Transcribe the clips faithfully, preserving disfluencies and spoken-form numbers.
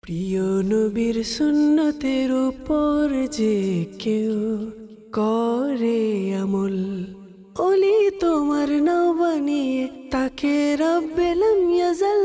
প্রিয় নবীর সুন্নতের উপর যে কেউ করে আমল, ওলি তোমার নাও বানিয়ে তাকে রব্বেলাম ইয়াজাল।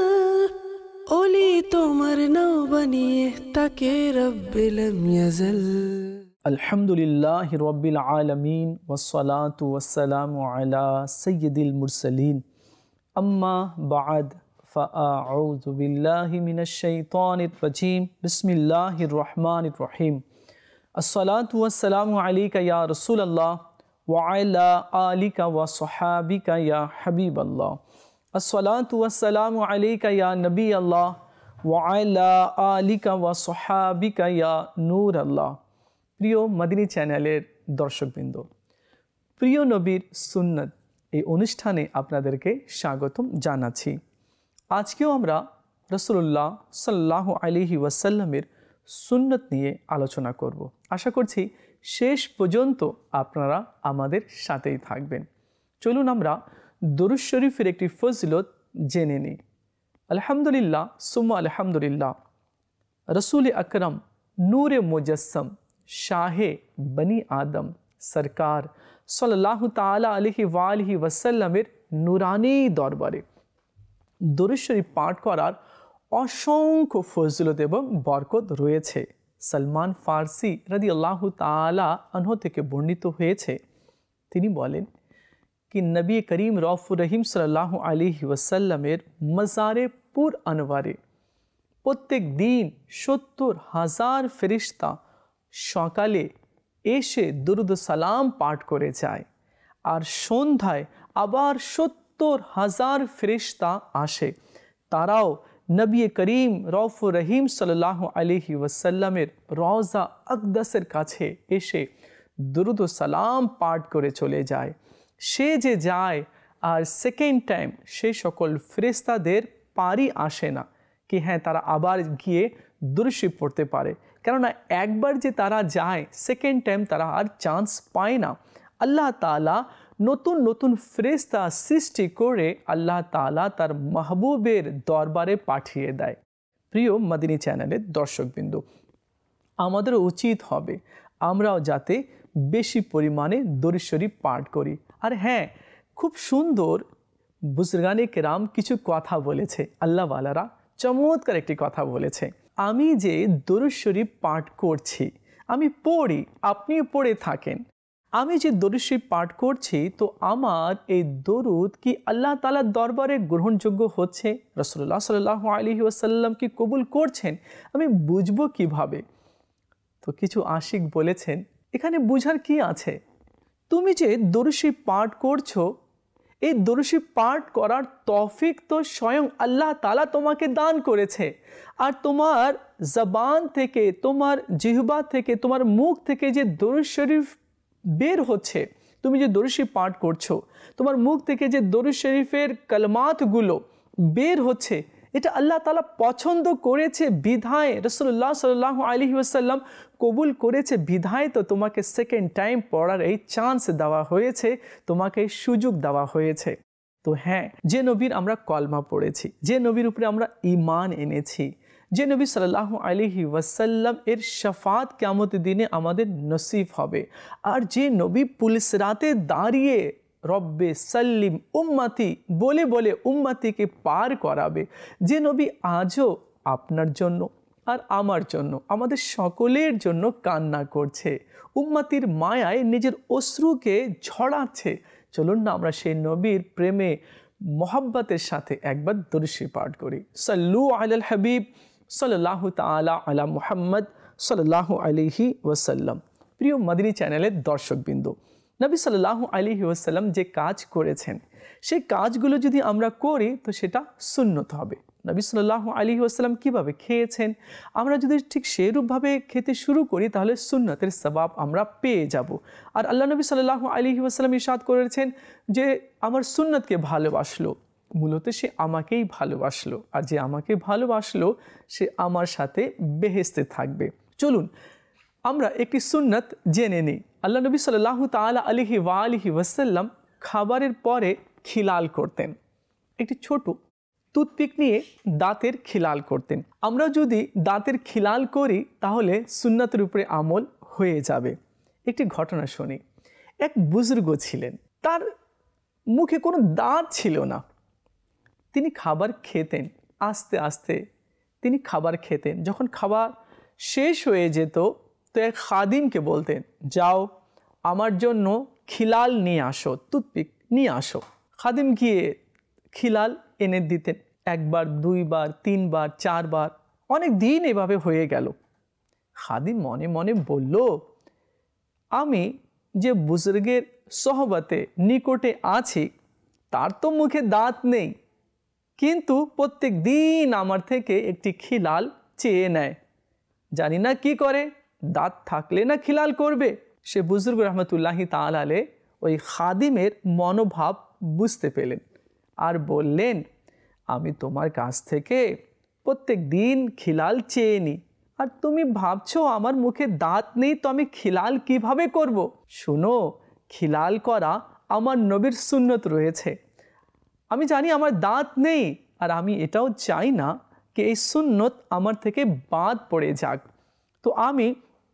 ওলি তোমার নাও বানিয়ে তাকে রব্বেলাম ইয়াজাল। আলহামদুলিল্লাহি রাব্বিল আলামিন ওয়াসসালাতু ওয়াসসালামু আলা সাইয়্যিদিল মুরসালিন। আম্মা বা'দ, ফাআউযু বিল্লাহি মিনাশ শাইতানির রাজীম। বিসমিল্লাহির রহমানির রহিম। আসসালাতু ওয়াসসালামু আলাইকা ইয়া রাসূলুল্লাহ ওয়া আলা আলিকা ওয়া সাহাবিকা ইয়া হাবিবাল্লাহ। আসসালাতু ওয়াসসালামু আলাইকা ইয়া নবিয়াল্লাহ ওয়া আলা আলিকা ওয়া সাহাবিকা ইয়া নূরাল্লাহ। প্রিয় মদিনী চ্যানেলের দর্শকবৃন্দ, প্রিয় নবীর সুন্নত এই অনুষ্ঠানে আপনাদেরকে স্বাগতম জানাচ্ছি। আজকেও আমরা রাসূলুল্লাহ সাল্লাল্লাহু আলাইহি ওয়াসাল্লামের সুন্নত নিয়ে আলোচনা করব। আশা করছি শেষ পর্যন্ত আপনারা আমাদের সাথেই থাকবেন। চলুন আমরা দরুদ শরীফের একটি ফজিলত জেনে নিই। আলহামদুলিল্লাহ সুম্মা আলহামদুলিল্লাহ। রসুল আকরম নূরে মুজস্সম শাহে বনি আদম সরকার সাল্লাল্লাহু তাআলা আলাইহি ওয়া আলিহি ওয়াসাল্লামের নুরানি দরবারে দরুদ শরীফ পাঠ করার অসংখ্য ফজিলত এবং বরকত রয়েছে। সলমান ফারসি রাদিয়াল্লাহু তাআলা আনহু থেকে বর্ণিত হয়েছে, তিনি বলেন कि नबी करीम रऊफ़ुर रहीम सल्लल्लाहु अलैहि वसल्लमेर मज़ारे पुर अनवारे प्रत्येक दिन सत्तर हजार फरिश्ता सकाले एसे दुरूद सालाम पाठ करे जाए और सन्ध्याय आबार सत्तर हजार फरिश्ता आसे। ताराओ नबी करीम रऊफ़ुर रहीम सल्लल्लाहु अलैहि वसल्लमेर रওজা আকদাসের কাছে এসে दुरूद सालाम पाठ करे चले जाए। সে যে যায় আর সেকেন্ড টাইম সেই সকল ফেরেশতাদের পারি আসে না কি হ্যাঁ তারা আবার গিয়ে দুরূদ শরীফ পড়তে পারে, কেননা একবার যে তারা যায় সেকেন্ড টাইম তারা আর চান্স পায় না। আল্লাহ তাআলা নতুন নতুন ফেরেশতা সৃষ্টি করে আল্লাহ তাআলা তার মাহবুবের দরবারে পাঠিয়ে দেয়। প্রিয় মদিনী চ্যানেলের দর্শকবৃন্দ, আমাদের উচিত হবে আমরাও যাতে বেশি পরিমাণে দরুদ শরীফ পাঠ করি। আর হ্যাঁ, খুব সুন্দর বুজুর্গানে কেরাম কিছু কথা বলেছে, আল্লাহওয়ালারা চমৎকার একটি কথা বলেছে। আমি যে দরুদ শরীফ পাঠ করছি, আমি পড়ি, আপনিও পড়ে থাকেন। আমি যে দরুদ শরীফ পাঠ করছি, তো আমার এই দরুদ কি আল্লাহ তাআলার দরবারে গ্রহণযোগ্য হচ্ছে? রাসূলুল্লাহ সাল্লাল্লাহু আলাইহি ওয়াসাল্লাম কি কবুল করছেন? আমি বুঝবো কিভাবে? তো কিছু আশিক বলেছেন, এখানে বুঝার কি আছে? তুমি যে দরুদ শরীফ পাঠ করছো, এই দরুদ শরীফ পাঠ করার তৌফিক তো স্বয়ং আল্লাহ তাআলা তোমাকে দান করেছে। আর তোমার জবান থেকে, তোমার জিহ্বা থেকে, তোমার মুখ থেকে যে দরুদ শরীফ বের হচ্ছে, তুমি যে দরুদ শরীফ পাঠ করছো, তোমার মুখ থেকে যে দরুদ শরীফের কালমাতগুলো বের হচ্ছে, এটা আল্লাহ তাআলা পছন্দ করেছে বিধায়, রাসূলুল্লাহ সাল্লাল্লাহু আলাইহি ওয়াসাল্লাম কবুল করেছে বিধায় তো তোমাকে সেকেন্ড টাইম পড়ার এই চান্স দেওয়া হয়েছে, তোমাকে এই সুযোগ দেওয়া হয়েছে। তো হ্যাঁ, যে নবীর আমরা কলমা পড়েছি, যে নবীর উপরে আমরা ঈমান এনেছি, যে নবী সাল্লাল্লাহু আলাইহি ওয়াসাল্লাম এর শাফাত কিয়ামতের দিনে আমাদের নসিব হবে, আর যে নবী পুলিশ রাতে দাঁড়িয়ে রব্বে সাল্লিম উম্মতি বলে বলে উম্মতিকে পার করাবে, যে নবী আজও আপনার জন্য আর আমার জন্য, আমাদের সকলের জন্য কান্না করছে, উম্মতির মায়ায় নিজের অশ্রুকে ঝরাচ্ছে। চলুন না আমরা সেই নবীর প্রেমে মোহাব্বতের সাথে একবার দরুদ শরীফ পাঠ করি। সাল্লু আলাল হাবিব সাল্লাল্লাহু তাআলা আলা মুহাম্মদ সাল্লাল্লাহু আলাইহি ওয়াসাল্লাম। প্রিয় মদিনী চ্যানেলের দর্শকবৃন্দ, নবী সাল্লাল্লাহু আলাইহি ওয়াসাল্লাম যে কাজ করেছেন, সেই কাজগুলো যদি আমরা করি তো সেটা সুন্নত হবে। নবী সাল্লাল্লাহু আলাইহি ওয়াসাল্লাম কীভাবে খেয়েছেন, আমরা যদি ঠিক সেরূপভাবে খেতে শুরু করি তাহলে সুন্নতের সওয়াব আমরা পেয়ে যাব। আর আল্লাহ নবী সাল্লাল্লাহু আলাইহি ওয়াসাল্লাম ইরশাদ করেছেন যে আমার সুন্নতকে ভালোবাসলো, মূলত সে আমাকেই ভালোবাসলো, আর যে আমাকে ভালোবাসলো সে আমার সাথে বেহেশতে থাকবে। চলুন আমরা একটি সুন্নত জেনে নিই। আল্লাহ নবী সাল্লাল্লাহু তাআলা আলাইহি ওয়া আলিহি ওয়াসাল্লাম খাবারের পরে খিলাল করতেন। একটি ছোট টুথপিক নিয়ে দাঁতের খিলাল করতেন। আমরা যদি দাঁতের খিলাল করি তাহলে সুন্নাতের উপরে আমল হয়ে যাবে। একটি ঘটনা শুনি। এক বুজুর্গ ছিলেন, তার মুখে কোনো দাঁত ছিল না। তিনি খাবার খেতেন, আস্তে আস্তে তিনি খাবার খেতেন। যখন খাবার শেষ হয়ে যেত তো এক খাদিমকে বলতেন, যাও আমার জন্য খিলাল নিয়ে আসো, টুথপিক নিয়ে আসো। খাদিম গিয়ে খিলাল এনে দিতেন। একবার, দুইবার, তিনবার, চারবার, অনেক দিন এভাবে হয়ে গেল। খাদিম মনে মনে বলল, আমি যে বুজুর্গের সোহবতে নিকটে আছি তার তো মুখে দাঁত নেই, কিন্তু প্রত্যেক দিন আমার থেকে একটি খিলাল চেয়ে নেয়। জানি না কি করে, দাঁত থাকলে না খিলাল করবে। সে বুজুর্গ রহমতুল্লাহি তাআলা আলাইহি ওই খাদিমের মনোভাব বুঝতে পেলেন আর বললেন, আমি তোমার কাছ থেকে প্রত্যেক দিন খিলাল চেয়ে নিই, আর তুমি ভাবছো আমার মুখে দাঁত নেই তো আমি খিলাল কিভাবে করব? শুনো, খিলাল করা আমার নবীর সুন্নত রয়েছে। আমি জানি আমার দাঁত নেই, আর আমি এটাও চাই না কি এই সুন্নত আমার থেকে বাদ পড়ে যাক। তো আমি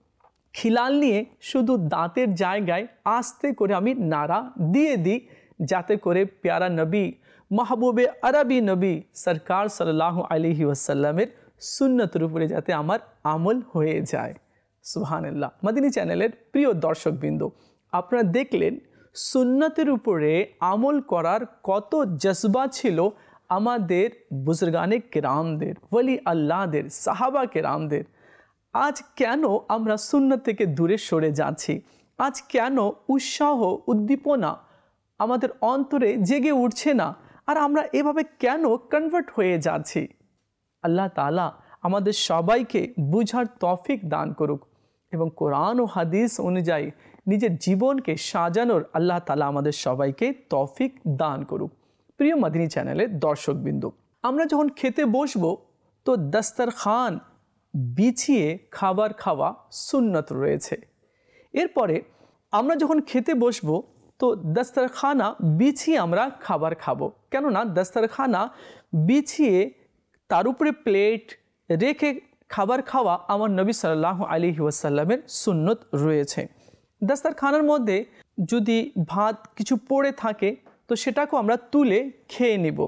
খিলাল নিয়ে শুধু দাঁতের জায়গায় আস্তে করে আমি নাড়া দিয়ে দিই, যাতে করে প্যারা নবী মাহবুবে আরবি নবী সরকার সাল্লাল্লাহু আলাইহি ওয়াসাল্লামের সুন্নতের উপরে যাতে আমার আমল হয়ে যায়। সুবহানাল্লাহ। মাদিনী চ্যানেলের প্রিয় দর্শকবৃন্দ, আপনারা দেখলেন সুন্নতের উপরে আমল করার কত জজবা ছিল আমাদের বুজুর্গানে কেরামদের, ওলি আল্লাহদের, সাহাবা কেরামদের। আজ কেন আমরা সুন্নত থেকে দূরে সরে যাচ্ছি? আজ কেন উৎসাহ উদ্দীপনা আমাদের অন্তরে জেগে উঠছে না? আর আমরা এভাবে কেন কনভার্ট হয়ে যাচ্ছি? আল্লাহ তাআলা আমাদের সবাইকে বুঝার তৌফিক দান করুক এবং কোরআন ও হাদিস অনুযায়ী নিজের জীবনকে সাজানোর আল্লাহ তাআলা আমাদের সবাইকে তৌফিক দান করুক। প্রিয় মাদিনী চ্যানেলের দর্শকবৃন্দ, আমরা যখন খেতে বসবো তো দস্তরখান বিছিয়ে খাবার খাওয়া সুন্নত রয়েছে। এরপরে আমরা যখন খেতে বসবো তো দস্তরখানা বিছিয়ে আমরা খাবার খাবো, কেননা দস্তরখানা বিছিয়ে তার উপরে প্লেট রেখে খাবার খাওয়া আমার নবী সাল্লাল্লাহু আলাইহি ওয়াসাল্লামের সুন্নত রয়েছে। দস্তরখানার মধ্যে যদি ভাত কিছু পড়ে থাকে তো সেটাকেও আমরা তুলে খেয়ে নিব,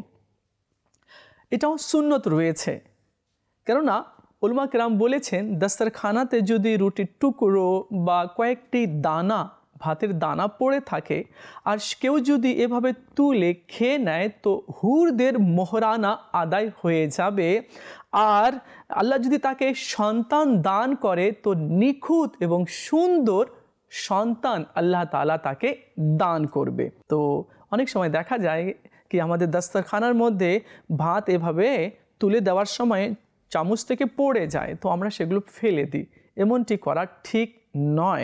এটাও সুন্নত রয়েছে। কেননা উলামা কেরাম বলেছেন, দস্তরখানাতে যদি রুটির টুকরো বা কয়েকটি দানা, ভাতের দানা পড়ে থাকে আর কেউ যদি এভাবে তুলে খেয়ে নেয় তো হুরদের মোহরানা আদায় হয়ে যাবে। আর আল্লাহ যদি তাকে সন্তান দান করে তো নিখুঁত এবং সুন্দর সন্তান আল্লাহ তাআলা তাকে দান করবে। তো অনেক সময় দেখা যায় কি আমাদের দস্তরখানার মধ্যে ভাত এভাবে তুলে দেওয়ার সময় চামচ থেকে পড়ে যায়, তো আমরা সেগুলো ফেলে দিই। এমনটি করা ঠিক নয়।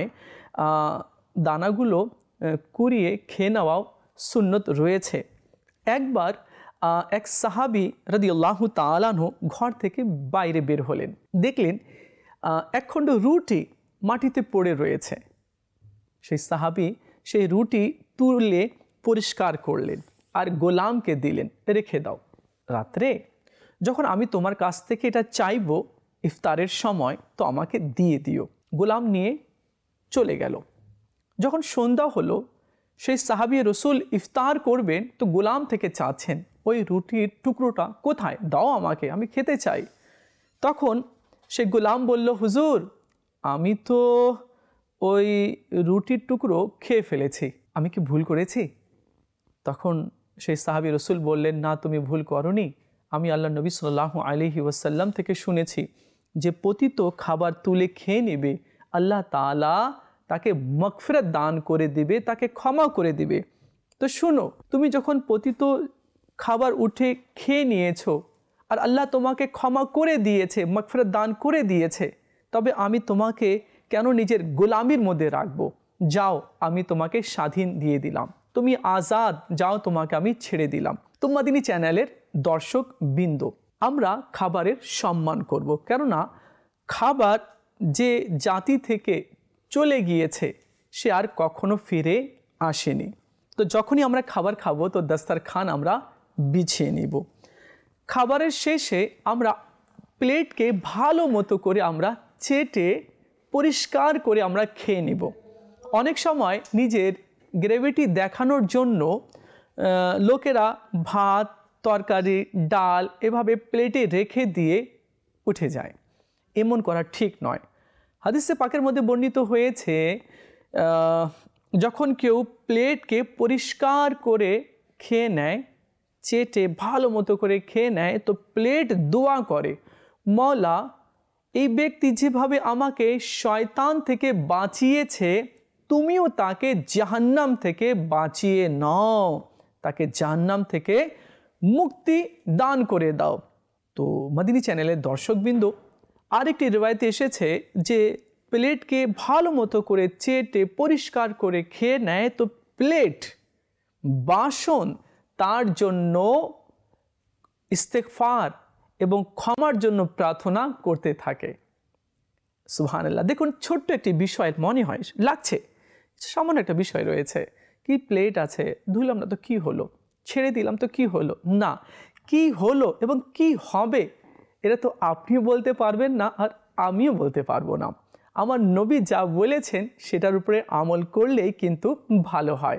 দানাগুলো কুড়িয়ে খেয়ে নেওয়াও সুন্নত রয়েছে। একবার এক সাহাবী রাদিয়াল্লাহু তাআলা আনহু ঘর থেকে বাইরে বের হলেন, দেখলেন একখণ্ড রুটি মাটিতে পড়ে রয়েছে। সেই সাহাবী সেই রুটি তুলে পরিষ্কার করলেন আর গোলামকে দিলেন, রেখে দাও, রাত্রে যখন আমি তোমার কাছ থেকে এটা চাইবো ইফতারের সময় তো আমাকে দিয়ে দিও। গোলাম নিয়ে চলে গেল। যখন সন্ধ্যা হলো সেই সাহাবী রসুল ইফতার করবেন তো গোলাম থেকে চাচ্ছেন, ওই রুটির টুকরোটা কোথায়, দাও আমাকে, আমি খেতে চাই। তখন সে গোলাম বলল, হুজুর আমি তো ওই রুটির টুকরো খেয়ে ফেলেছি, আমি কি ভুল করেছি? তখন সেই সাহাবী রসুল বললেন, না তুমি ভুল করনি। আমি আল্লাহ নবী সাল্লাল্লাহু আলাইহি ওয়াসাল্লাম থেকে শুনেছি যে পতিত খাবার তুলে খেয়ে নেবে আল্লাহ তাআলা তাকে মাগফিরাত দান করে দিবে, তাকে ক্ষমা করে দিবে। তো শুনো, তুমি যখন পতিত খাবার উঠে খেয়ে নিয়েছো আর আল্লাহ তোমাকে ক্ষমা করে দিয়েছে, মাগফিরাত দান করে দিয়েছে, তবে আমি তোমাকে কেন নিজের গোলামির মধ্যে রাখবো? যাও, আমি তোমাকে স্বাধীন দিয়ে দিলাম, তুমি আজাদ, যাও, তোমাকে আমি ছেড়ে দিলাম। তো মাদিনী চ্যানেলের দর্শক বৃন্দ, আমরা খাবারের সম্মান করব, কেননা খাবার যে জাতি থেকে চলে গিয়েছে সে আর কখনো ফিরে আসেনি। তো যখনই আমরা খাবার খাবো তো দস্তরখান আমরা বিছিয়ে নিব। খাবারের শেষে আমরা প্লেটকে ভালো মতো করে আমরা চেটে পরিষ্কার করে আমরা খেয়ে নিব। অনেক সময় নিজের গ্রেভিটি দেখানোর জন্য লোকেরা ভাত, তরকারি, ডাল এভাবে প্লেটে রেখে দিয়ে উঠে যায়। এমন করা ঠিক নয়। হাদিসে পাকের মধ্যে বর্ণিত হয়েছে, যখন কেউ প্লেটকে পরিষ্কার করে খেয়ে নেয়, চেটে ভালো মতো করে খেয়ে নেয়, তো প্লেট দোয়া করে, মওলা এই ব্যক্তি যেভাবে আমাকে শয়তান থেকে বাঁচিয়েছে, তুমিও তাকে জাহান্নাম থেকে বাঁচিয়ে নাও, তাকে জাহান্নাম থেকে মুক্তি দান করে দাও। তো মদিনী চ্যানেলের দর্শকবৃন্দ, আরেকটি রিওয়ায়েতে এসেছে যে প্লেটকে ভালো মতো করে চেটে পরিষ্কার করে খেয়ে নেয়, তো প্লেট, বাসন তার জন্য ইস্তেগফার এবং ক্ষমার জন্য প্রার্থনা করতে থাকে। সুবহানাল্লাহ। দেখুন, ছোট্ট একটি বিষয় মনে হয় লাগছে, সামান্য একটা বিষয় রয়েছে, কি প্লেট আছে, ধুলাম না তো কি হলো, ছেড়ে দিলাম তো কি হলো, না, কি হলো এবং কি হবে এটা তো আপনিও বলতে পারবেন না, আর আমিও বলতে পারবো না। আমার নবী যা বলেছেন সেটার উপরে আমল করলেই কিন্তু ভালো হয়।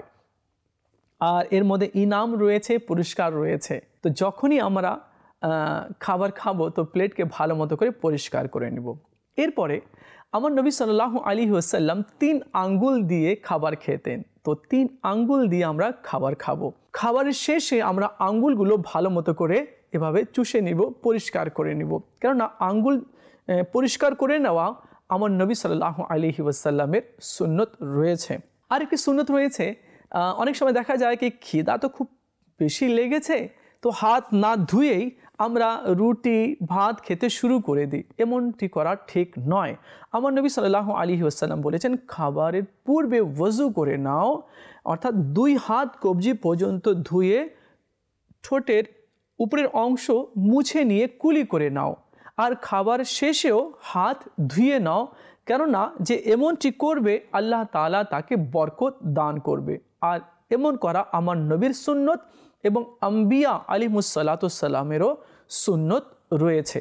আর এর মধ্যে ইনাম রয়েছে, পুরস্কার রয়েছে। তো যখনই আমরা খাবার খাবো তো প্লেটকে ভালো মতো করে পরিষ্কার করে নিব। এরপরে আমার নবী সাল্লাল্লাহু আলাইহি ওয়াসাল্লাম তিন আঙ্গুল দিয়ে খাবার খেতেন। তো তিন আঙ্গুল দিয়ে আমরা খাবার খাবো। খাবারের শেষে আমরা আঙ্গুলগুলো ভালো মতো করে এভাবে চুষে নিব, পরিষ্কার করে নিব। কেননা আঙ্গুল পরিষ্কার করে নেওয়া আমার নবী সাল্লাল্লাহু আলাইহি ওয়াসাল্লামের সুন্নত রয়েছে। আর একটি সুন্নত রয়েছে, অনেক সময় দেখা যায় কি খিদা তো খুব বেশি লেগেছে, তো হাত না ধুয়েই আমরা রুটি ভাত খেতে শুরু করে দিই। এমনটি করা ঠিক নয়। আমার নবী সাল্লাল্লাহু আলাইহি ওয়াসাল্লাম বলেছেন, খাবারের পূর্বে ওযু করে নাও, অর্থাৎ দুই হাত কবজি পর্যন্ত ধুয়ে ঠোঁটের উপরের অংশ মুছে নিয়ে কুলি করে নাও, আর খাবার শেষেও হাত ধুয়ে নাও, কেননা যে এমনটি করবে আল্লাহ তাআলা তাকে বরকত দান করবে। আর এমন করা আমার নবীর সুন্নত এবং আম্বিয়া আলাইহিমুসসালাতুসসালামেরও সুন্নত রয়েছে।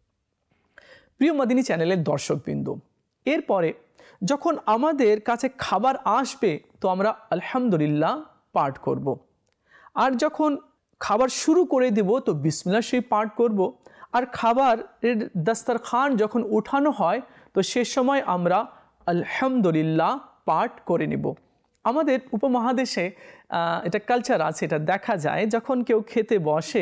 প্রিয় মদিনী চ্যানেলের দর্শকবৃন্দ, এরপরে যখন আমাদের কাছে খাবার আসবে তো আমরা আলহামদুলিল্লাহ পাঠ করব। আর যখন খাবার শুরু করে দেব তো বিসমিল্লাহ শরীফ পাঠ করব। আর খাবারের দস্তরখান যখন উঠানো হয় তো সে সময় আমরা আলহামদুলিল্লাহ পাঠ করে নিব। আমাদের উপমহাদেশে এটা কালচার আছে, এটা দেখা যায়, যখন কেউ খেতে বসে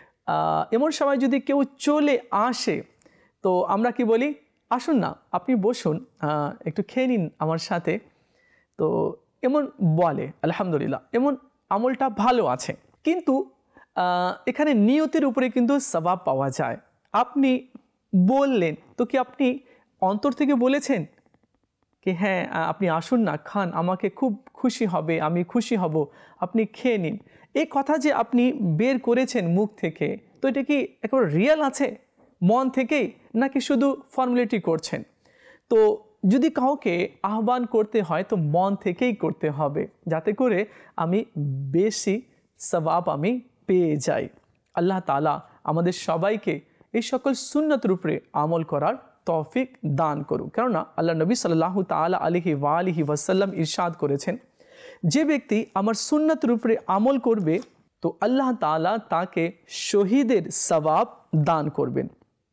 এমন সময় যদি কেউ চলে আসে তো আমরা কি বলি, আসুন না আপনি বসুন, একটু খেয়ে নিন আমার সাথে। তো এমন বলে আলহামদুলিল্লাহ, এমন আমলটা ভালো আছে, কিন্তু এখানে নিয়তের উপরে কিন্তু সওয়াব পাওয়া যায়। আপনি বললেন তো কি আপনি অন্তর থেকে বলেছেন কি হ্যাঁ আপনি আসুন না, খান, আমাকে খুব খুশি হবে, আমি খুশি হব, আপনি খেয়ে নিন, এই কথা যে আপনি বের করেছেন মুখ থেকে, তো এটা কি একেবারে রিয়েল আছে মন থেকেই, নাকি শুধু ফর্মালিটি করছেন? তো যদি কাউকে আহ্বান করতে হয় তো মন থেকেই করতে হবে, যাতে করে আমি বেশি সওয়াব আমি পেয়ে যাই। আল্লাহ তাআলা আমাদের সবাইকে এই সকল সুন্নতের উপরে আমল করার তৌফিক দান করুক। কেননা আল্লাহ নবী সাল্লাল্লাহু তাআলা আলাইহি ওয়া আলিহি ওয়াসাল্লাম ইরশাদ করেছেন, যে ব্যক্তি আমার সুন্নতের উপরে আমল করবে তো আল্লাহ তাআলা তাকে শহীদের সওয়াব দান করবেন।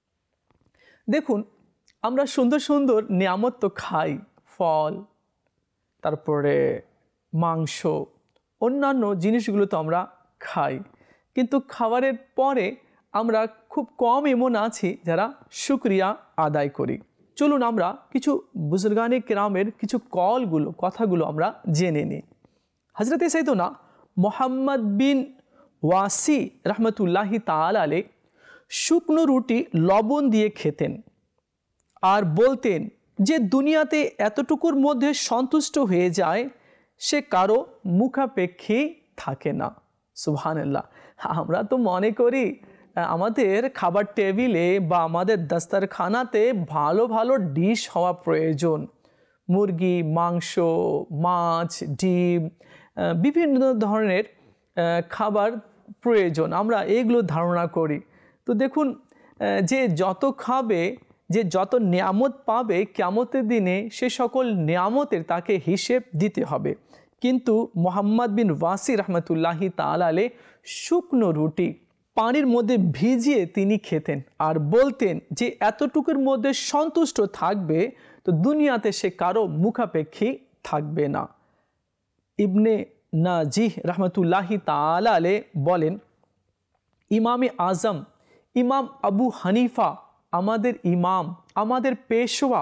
দেখুন, আমরা সুন্দর সুন্দর নিয়ামত তো খাই, ফল, তারপরে মাংস, অন্যান্য জিনিসগুলো তো আমরা খাই, কিন্তু খাবারের পরে আমরা খুব কম এমন আছি যারা শুকরিয়া আদায় করি। চলুন আমরা কিছু বুজুর্গানে কেরামের কিছু কলগুলো কথাগুলো আমরা জেনে নিই। হযরত সাইয়েদনা মুহাম্মদ বিন ওয়াসি রহমতুল্লাহি তাআলা আলাইহি শুকনো রুটি লবণ দিয়ে খেতেন আর বলতেন যে দুনিয়াতে এতটুকুর মধ্যে সন্তুষ্ট হয়ে যায় সে কারো মুখাপেক্ষী থাকে না। সুবহানাল্লাহ। আমরা তো মনে করি আমাদের খাবার টেবিলে বা আমাদের দস্তরখানাতে ভালো ভালো ডিশ হওয়া প্রয়োজন, মুরগি, মাংস, মাছ, ডিম, বিভিন্ন ধরনের খাবার প্রয়োজন, আমরা এগুলো ধারণা করি। তো দেখুন যে যত খাবে, যে যত নিয়ামত পাবে, কিয়ামতের দিনে সে সকল নিয়ামতের তাকে হিসেব দিতে হবে। কিন্তু মোহাম্মদ বিন ওয়াসি রহমতুল্লাহি তাআলা আলাইহি শুকনো রুটি পানির মধ্যে ভিজিয়ে তিনি খেতেন আর বলতেন যে এতটুকুর মধ্যে সন্তুষ্ট থাকবে তো দুনিয়াতে সে কারো মুখাপেক্ষী থাকবে না। ইবনে নাজিহ রহমতুল্লাহি তাআলা আলাইহি বলেন, ইমামে আজম ইমাম আবু হানিফা আমাদের ইমাম, আমাদের পেশওয়া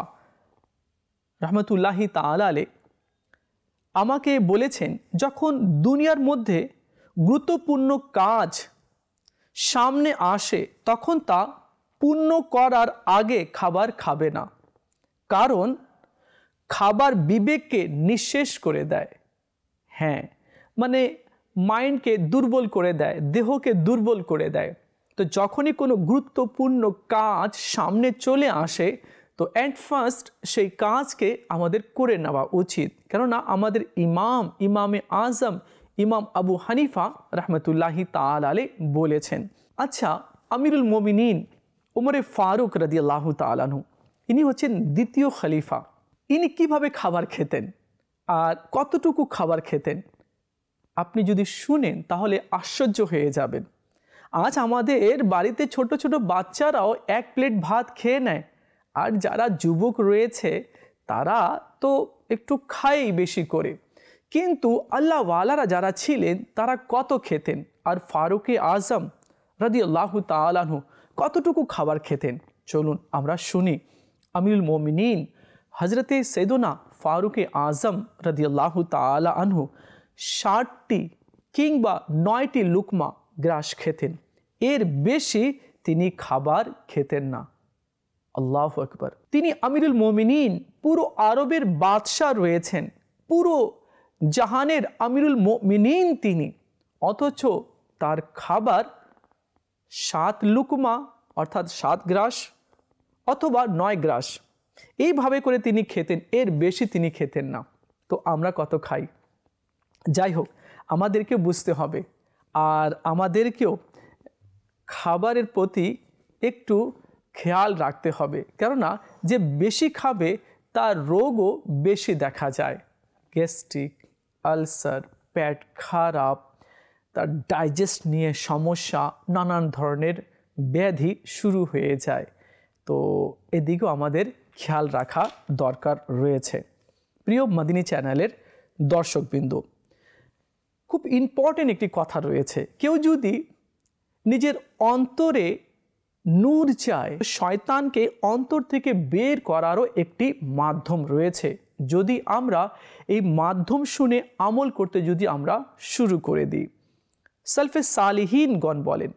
রহমতুল্লাহি তাআলা আলাইহি আমাকে বলেছেন, যখন দুনিয়ার মধ্যে গুরুত্বপূর্ণ কাজ সামনে আসে তখন তা পূর্ণ করার আগে খাবার খাবে না, কারণ খাবার বিবেককে নিঃশেষ করে দেয়। হ্যাঁ, মানে মাইন্ডকে দুর্বল করে দেয়, দেহকে দুর্বল করে দেয়। তো যখনই কোনো গুরুত্বপূর্ণ কাজ সামনে চলে আসে তো অ্যাট ফার্স্ট সেই কাজকে আমাদের করে নেওয়া উচিত, কেননা আমাদের ইমাম ইমামে আজম ইমাম আবু হানিফা রহমতুল্লাহি তাআলা আলাইহি বলেছেন। আচ্ছা, আমিরুল মোমিনিন ওমরে ফারুক রাদিয়াল্লাহু তাআলা আনহু, ইনি হচ্ছেন দ্বিতীয় খলিফা। ইনি কিভাবে খাবার খেতেন আর কতটুকু খাবার খেতেন আপনি যদি শুনেন তাহলে আশ্চর্য হয়ে যাবেন। আজ আমাদের বাড়িতে ছোট ছোট বাচ্চারাও এক প্লেট ভাত খেয়ে নেয়, আর যারা যুবক রয়েছে তারা তো একটু খায়ই বেশি করে, কিন্তু আল্লাহওয়ালারা যারা ছিলেন তারা কত খেতেন। আর ফারুকে আজম রাদিয়াল্লাহু তাআলা আনহু কতটুকু খাবার খেতেন চলুন আমরা শুনি। আমিরুল মোমিনিন হজরতে সৈয়দনা ফারুকে আজম রাদিয়াল্লাহু তাআলা আনহু ষাটটি কিংবা নয়টি লুকমা গ্রাস খেতেন, এর বেশি তিনি খাবার খেতেন না। আল্লাহু আকবার। তিনি আমিরুল মোমিনিন, পুরো আরবের বাদশাহ রয়েছেন, পুরো জাহানের আমিরুল মোমিনিন তিনি, অথচ তার খাবার সাত লুকমা অর্থাৎ সাত গ্রাস অথবা নয় গ্রাস এইভাবে করে তিনি খেতেন, এর বেশি তিনি খেতেন না। তো আমরা কত খাই? যাই হোক, আমাদেরকে বুঝতে হবে আর আমাদেরকেও খাবারের প্রতি একটু খেয়াল রাখতে হবে, কেননা যে বেশি খাবে তার রোগও বেশি দেখা যায়। গ্যাস্ট্রিক, আলসার, পেট খারাপ, তার ডাইজেস্ট নিয়ে সমস্যা, নানান ধরনের ব্যাধি শুরু হয়ে যায়। তো এদিকেও আমাদের খেয়াল রাখা দরকার রয়েছে। প্রিয় মাদিনী চ্যানেলের দর্শকবৃন্দ, খুব ইম্পর্টেন্ট একটি কথা রয়েছে। কেউ যদি নিজের অন্তরে নূর চায়, শয়তানকে অন্তর থেকে বের করারও একটি মাধ্যম রয়েছে। যদি আমরা এই মাধ্যম শুনে আমল করতে যদি আমরা শুরু করে দিই। সালফে সালিহিনগণ বলেন,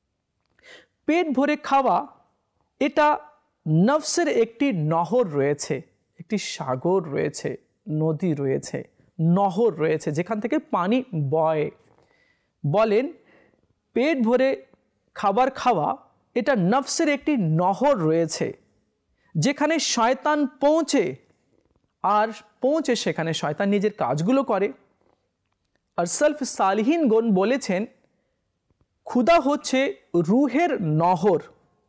পেট ভরে খাওয়া এটা নফসের একটি নহর রয়েছে, একটি সাগর রয়েছে, নদী রয়েছে, নহর রয়েছে, যেখান থেকে পানি বয়। বলেন পেট ভরে খাবার খাওয়া এটা নফসের একটি নহর রয়েছে, যেখানে শয়তান পৌঁছে আর পৌঁছে সেখানে শয়তান নিজের কাজগুলো করে। আর সালফ সালিহিনগণ বলেছেন ক্ষুধা হচ্ছে রুহের নহর,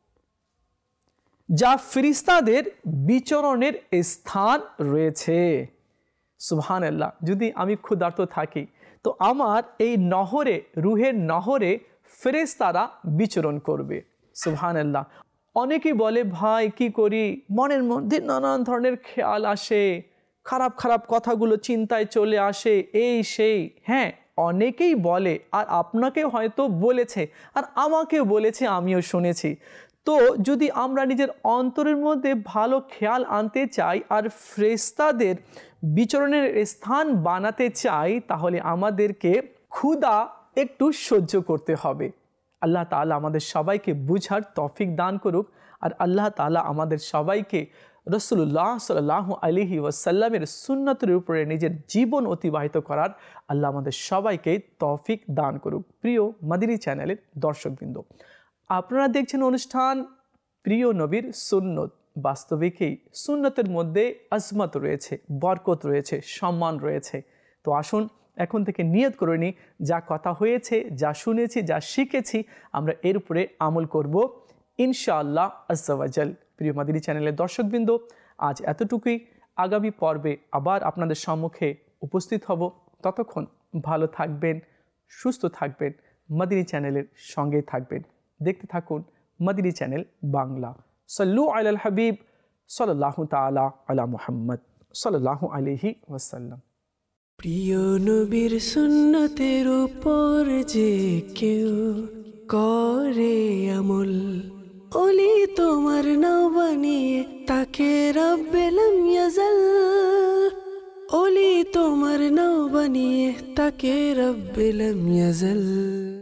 যা ফেরেশতাদের বিচরণের স্থান রয়েছে। সুবহানাল্লাহ। যদি আমি ক্ষুধার্ত থাকি তো আমার এই নহরে, রুহের নহরে ফেরেশতারা বিচরণ করবে। সুবহানাল্লাহ। অনেকেই বলে, ভাই কি করি, মনের মধ্যে নানান ধরনের খেয়াল আসে, খারাপ খারাপ কথাগুলো চিন্তায় চলে আসে, এই সেই। হ্যাঁ, অনেকেই বলে, আর আপনাকে হয়তো বলেছে আর আমাকেও বলেছে, আমিও শুনেছি। তো যদি আমরা নিজের অন্তরের মধ্যে ভালো খেয়াল আনতে চাই আর ফেরেশতাদের বিচরণের স্থান বানাতে চাই, তাহলে আমাদেরকে ক্ষুধা একটু সহ্য করতে হবে। আল্লাহ তাআলা আমাদের সবাইকে বুঝার তৌফিক দান করুক, আর আল্লাহ তাআলা আমাদের সবাইকে রাসূলুল্লাহ সাল্লাল্লাহু আলাইহি ওয়াসাল্লামের সুন্নতের উপরে নিজের জীবন অতিবাহিত করার আল্লাহ আমাদের সবাইকে তৌফিক দান করুক। প্রিয় মাদিনী চ্যানেলের দর্শকবৃন্দ, আপনারা দেখছেন অনুষ্ঠান প্রিয় নবীর সুন্নত। বাস্তবিকই সুন্নতের মধ্যে আজমত রয়েছে, বরকত রয়েছে, সম্মান রয়েছে। তো আসুন এখন থেকে নিয়ত করে নিই, যা কথা হয়েছে, যা শুনেছি, যা শিখেছি, আমরা এর উপরে আমল করব ইনশাআল্লাহ আজ্জা ওয়া জাল। প্রিয় মাদিনী চ্যানেলের দর্শকবৃন্দ, আজ এতটুকুই। আগামী পর্বে আবার আপনাদের সম্মুখে উপস্থিত হব। ততক্ষণ ভালো থাকবেন, সুস্থ থাকবেন, মাদিনী চ্যানেলের সঙ্গেই থাকবেন। দেখতে থাকুন মাদিনী চ্যানেল বাংলা। সাল্লু আলাল হাবিব সাল্লাল্লাহু তাআলা আলা মুহাম্মদ সাল্লাল্লাহু আলাইহি ওয়াসাল্লাম। প্রিয় নবীর সুন্নতের উপর যে কেউ করে আমল, ওলি তোমার নাও বানিয়ে তাকে রব্বে লাম ইয়াজাল, ওলি তোমার নাও বানিয়ে তাকে রব্বে লাম ইয়াজাল।